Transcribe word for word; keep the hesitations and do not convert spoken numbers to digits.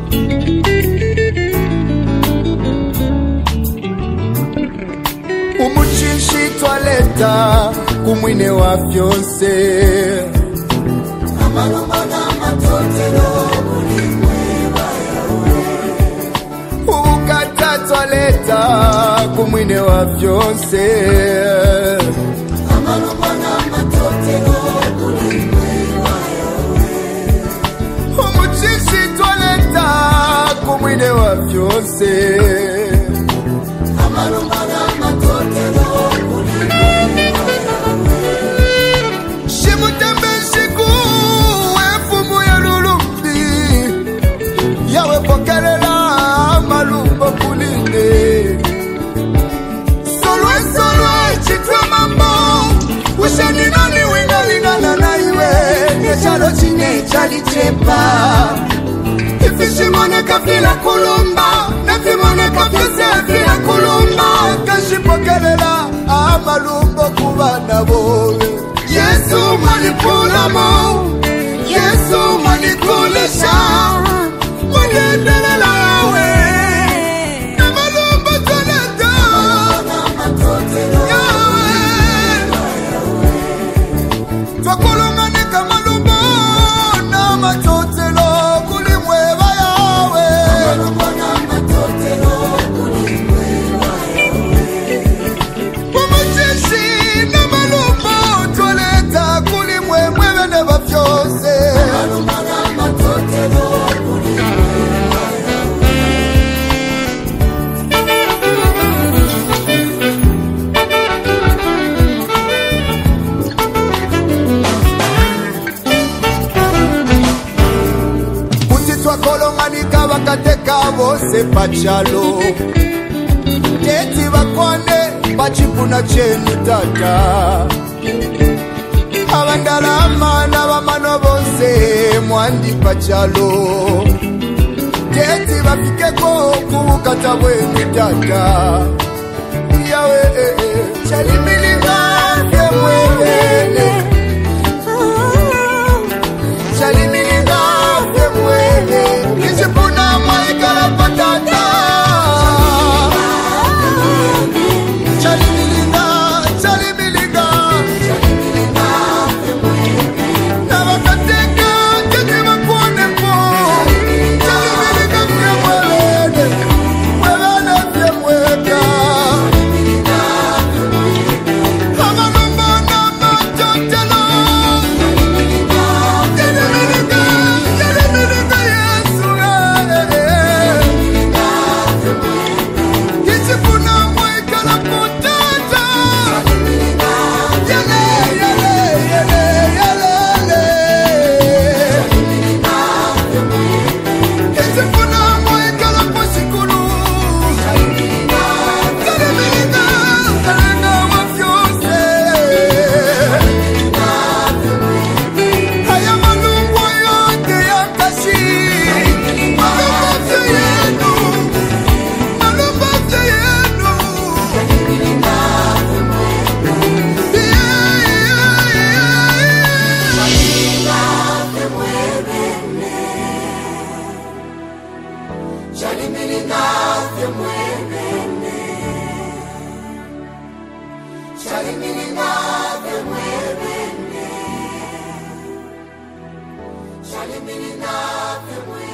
Umuchishi twaleta kumwine wa vyose amalomba na matotelo kulimweba yawe ukata twaleta kumwine wa vyose amalomba na matotelo kulimweba yawe umuchishi twaleta kumwine wa vyose amalomba na matotelo kulimweba yawe shimutembe shiku efumu ya lulumbi yawe pokelela malumbo kulinde solwe solwe chitwa mambo ushani nani wingalingana na iwe nechalo chine chali chepa ifishimone kafila kulumba nefimone kafise fila kulumba kashipokelela amalumbo kubana bowe Yesu manipulamo Yesu manipulisha Mwendelela we Namalumbo toleta Yawe Twakulungani kamalumbo na matotelo kulimweba yawe Namalumbo na matotelo kulimweba yawe Umuchishi na malumbo toleta kulimweba neba vyose Namalumbo na matotelo Kateka bose pachalo Teti bakwane pachipuna chenu tata Abandalama na bamano bose mwandi pachalo Teti bafikeko kubukata bwenu tata Yawe Chalimiliga femwele Chalimiliga femwele Nishipuna mwaikala patata Chalimiliga, chalimiliga Nabakateka, katiba kuone po Chalimiliga vya mwelede Mwelede vya mweka Hama numba na matotelo Chalimiliga, chalimiliga Yesu Kisipuna mwekala kutata Yele, yele, yele, yele Kisipuna mwekala kusikulu Chalimiliga, chalimiliga wa vyose Haya malungu yote ya kashi Malumbaze yenu Malumbaze yenu Yeah, yeah, yeah Chalimiliga femwene Chalimiliga femwene Chalimiliga femwene